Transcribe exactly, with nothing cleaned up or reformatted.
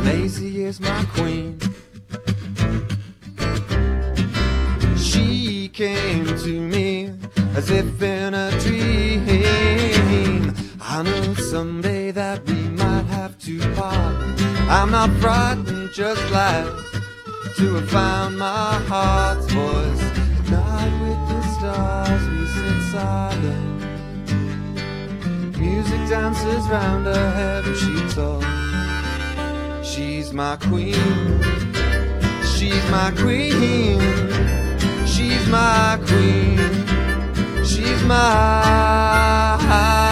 Maisie is my queen. She came to me as if in a dream. I know someday that we might have to part. I'm not frightened, just glad to have found my heart's voice. Night with the stars we sit silent. Music dances round her head and she talks. She's my queen. She's my queen. She's my queen. She's my